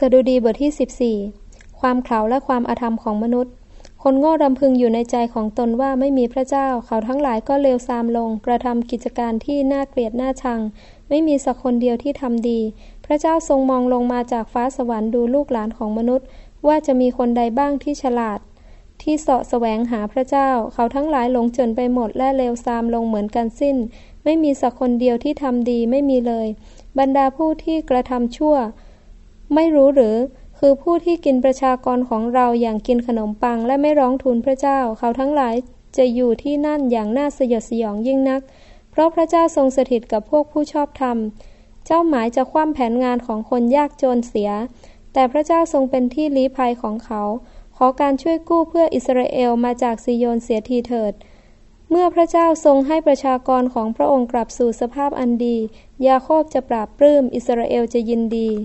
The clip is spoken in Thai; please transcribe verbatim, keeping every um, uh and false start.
สดุดีบทที่สิบสี่ความเขลาและความอธรรมของมนุษย์คนโง่รำพึงอยู่ในใจของตนว่าไม่มีพระเจ้าเขาทั้งหลายก็เลวทรามลงกระทำกิจการที่น่าเกลียดน่าชังไม่มีสักคนเดียวที่ทำดีพระเจ้าทรงมองลงมาจากฟ้าสวรรค์ดูลูกหลานของมนุษย์ว่าจะมีคนใดบ้างที่ฉลาดที่เสาะแสวงหาพระเจ้าเขาทั้งหลายหลงจนไปหมดและเลวทรามลงเหมือนกันสิ้นไม่มีสักคนเดียวที่ทำดีไม่มีเลยบรรดาผู้ที่กระทำชั่วไม่รู้หรือคือผู้ที่กินประชากรของเราอย่างกินขนมปังและไม่ร้องทูลพระเจ้าเขาทั้งหลายจะอยู่ที่นั่นอย่างน่าสยดสยองยิ่งนักเพราะพระเจ้าทรงสถิตกับพวกผู้ชอบธรรมเจ้าหมายจะคว่ำแผนงานของคนยากจนเสียแต่พระเจ้าทรงเป็นที่ลี้ภัยของเขาขอการช่วยกู้เพื่ออิสราเอลมาจากซิโยนเสียทีเถิดเมื่อพระเจ้าทรงให้ประชากรของพระองค์กลับสู่สภาพอันดียาโคบจะปราบปลื้มอิสราเอลจะยินดี